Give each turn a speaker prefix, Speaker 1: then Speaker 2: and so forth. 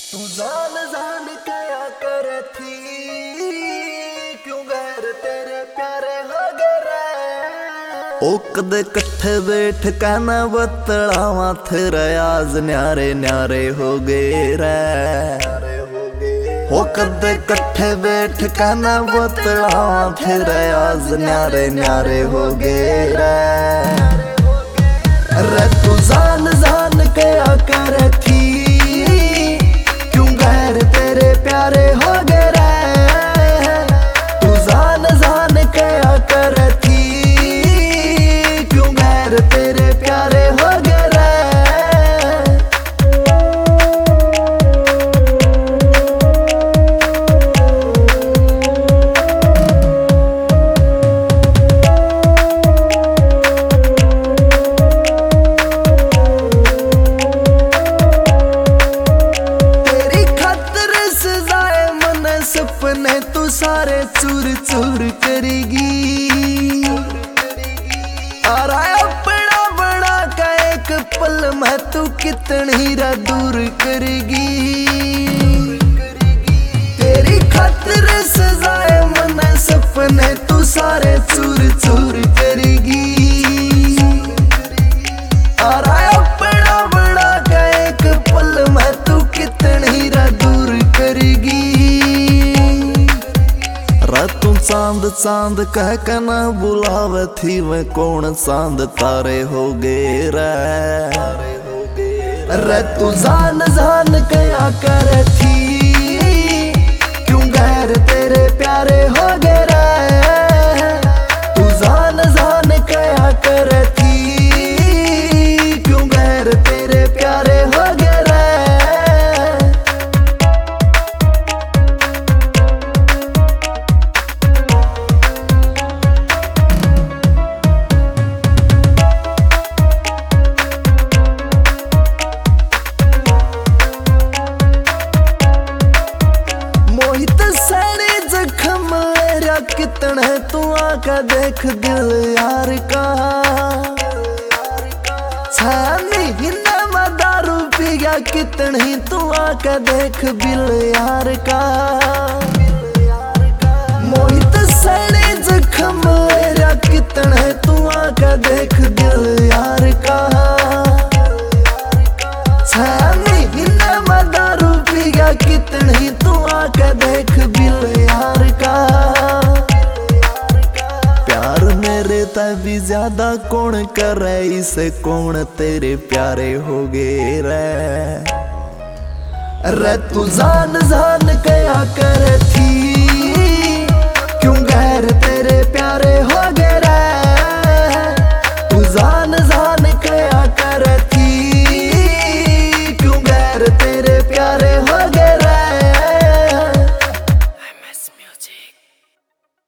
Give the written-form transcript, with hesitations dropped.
Speaker 1: तू जान जान क्या कर थी, क्यों गैर तेरे प्यारे हो गए। ओ कदे कट्ठे बैठ कहना बतलावा थे आज न्यारे न्यारे हो गए रे। ओ कदे कट्ठे बैठ कहना बतलावा थे आज न्यारे न्यारे हो गए रे। तू जान जान क्या कर थी, क्यों गैर तेरे प्यारे हो गए रे। तू जान जान क्या कर थी, क्यों गैर तेरे प्यारे हो गए रे। सपने तू सारे चूर चूर करेगी, और अपना बड़ा का एक पल में तू कितनी दूर करेगी। तेरी खातिर सजाए मन सपने तू सारे चूर चूर करेगी, और अपना बड़ा का एक पल में तू कितनी दूर करेगी। तू चांद चांद कह के ना बुलावे थी, मैं कौन चांद तारे हो गए रे। तू जान जान क्या कर थी, क्यों गैर तेरे प्यारे हो गए रे। तू जान जान क्या कर थी, क्यों गैर तेरे प्यारे हो गए रे। कितना तू आका देख दिल यार का, महीना में दारू पी गया कितनी तू आका देख बिल यार का। मोहित सड़े जख्म मेरा कितना तू आका देख दिल यार का। महीना में दारू पी गया कितनी तू आका देख बिल यार का। भी ज्यादा कौन करे इसे, कौन तेरे प्यारे हो गए रे। तू जान जान क्या कर थी,